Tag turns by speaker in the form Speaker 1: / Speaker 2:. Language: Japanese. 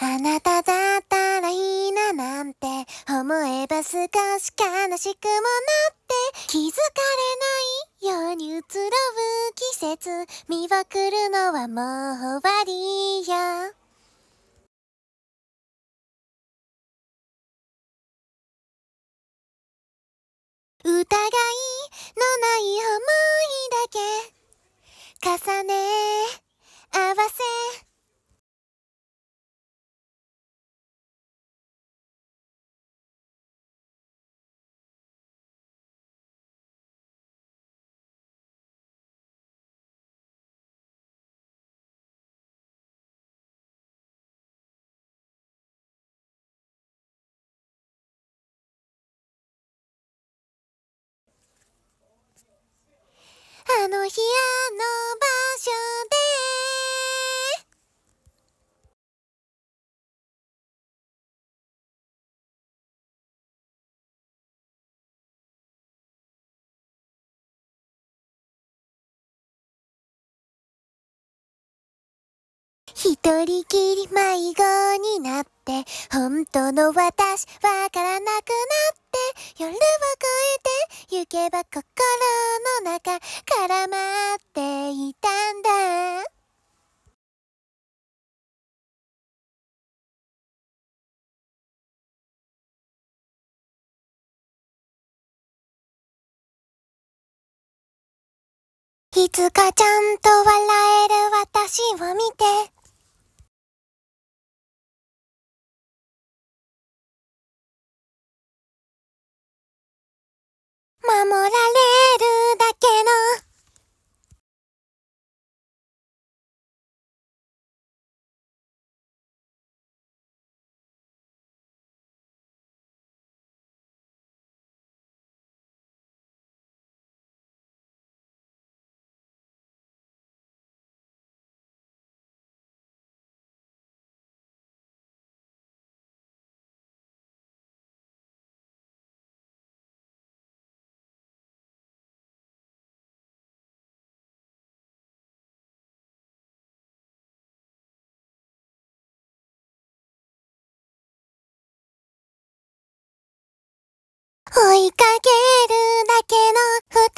Speaker 1: あなただったらいいななんて思えば少し悲しくもなって気づかれないように移ろう季節見送るのはもう終わりよ。疑いのない想いだけ重ね合わせあの日あの場所で一人きり迷子になって本当の私わからなくなって夜を越えて行けば心の中絡まっていたんだ。いつかちゃんと笑える私を見て守られるだけの追いかけるだけの二